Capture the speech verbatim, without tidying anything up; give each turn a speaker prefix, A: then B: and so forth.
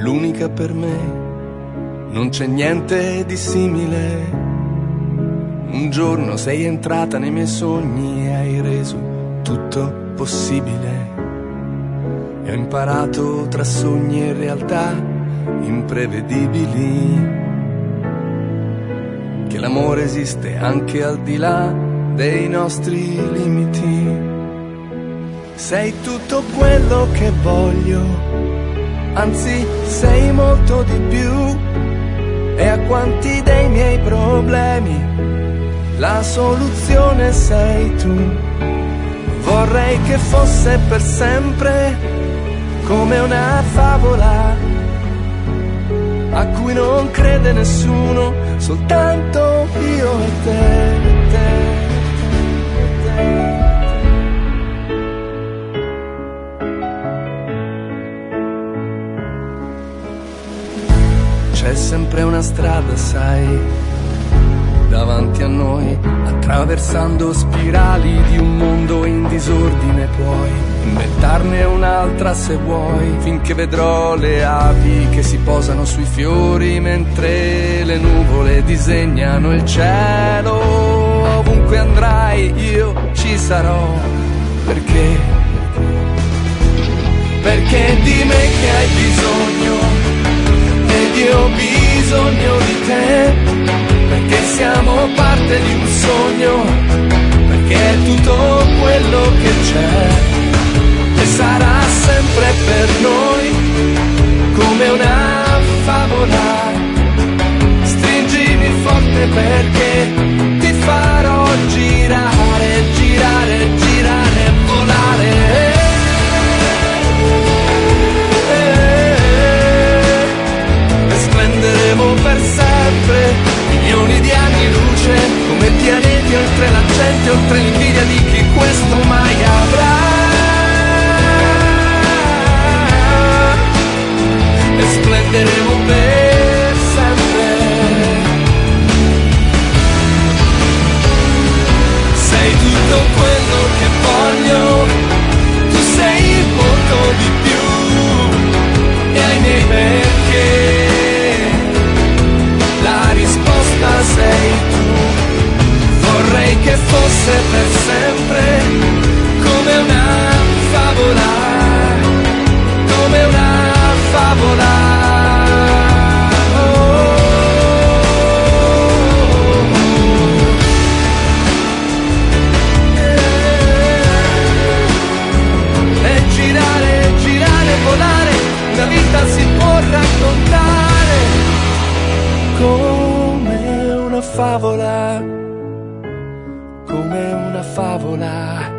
A: l'unica per me, non c'è niente di simile. Un giorno sei entrata nei miei sogni e hai reso tutto possibile. E ho imparato tra sogni e realtà imprevedibili che l'amore esiste anche al di là dei nostri limiti. Sei tutto quello che voglio, anzi sei molto di più. E a quanti dei miei problemi la soluzione sei tu. Vorrei che fosse per sempre, come una favola a cui non crede nessuno, soltanto io e te, te. C'è sempre una strada, sai, davanti a noi, attraversando spirali di un mondo in disordine. Puoi inventarne un'altra se vuoi, finché vedrò le api che si posano sui fiori mentre le nuvole disegnano il cielo. Ovunque andrai io ci sarò, perché? Perché di me che hai bisogno ed io ho bisogno di te, perché siamo parte di un sogno, perché è tutto quello che c'è e sarà sempre per noi come una favola. Stringimi forte perché ti farò girare, girare, girare, volare. Splenderemo per sempre, milioni di anni luce, come pianeti oltre la gente, oltre l'invidia di chi questo mai avrà. E splenderemo per sempre. Sei tutto quello che voglio, tu sei molto di più, e ai miei perché la risposta sei tu. Vorrei che fosse per sempre, come una favola, come una favola. E girare, girare, volare, una vita si può raccontare come una favola, come una favola.